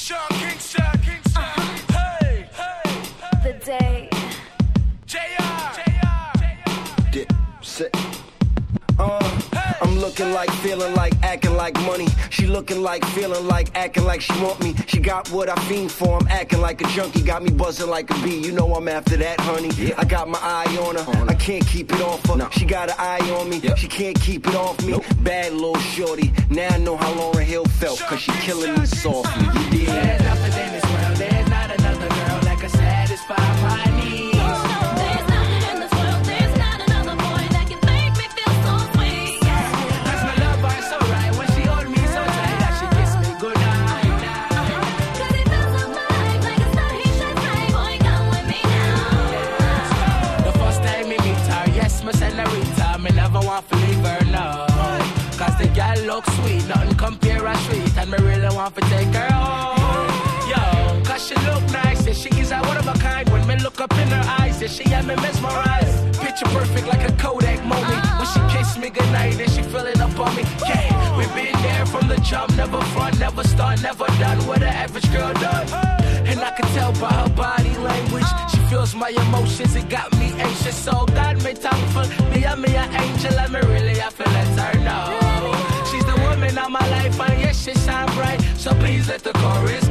Sean Kingston, hey, The day. Dip, sit. I'm looking like, feeling like, acting like money. She looking like, feeling like, acting like she want me. She got what I fiend for, I'm acting like a junkie. Got me buzzing like a bee, you know I'm after that, honey. I got my eye on her, I can't keep it off her. She got an eye on me, she can't keep it off me. Bad little shorty, now I know how Lauryn Hill felt, cause she killing me softly. You dig? There's nothing in this world, there's not another girl that can satisfy my needs. Look sweet, nothing compare her sweet, and me really want to take her home. Yo, cause she look nice, and she is a one of a kind. When me look up in her eyes, and she had me mesmerized. Picture perfect like a Kodak moment. When she kissed me goodnight, and she feeling up on me. Yeah, we been there from the jump, never front, never start, never done what an average girl does. And I can tell by her body language, she feels my emotions, it got me anxious. So God made time for me, I'm an angel, and me really have to let her know. She's the woman of my life, and yes, she shine bright. So please let the chorus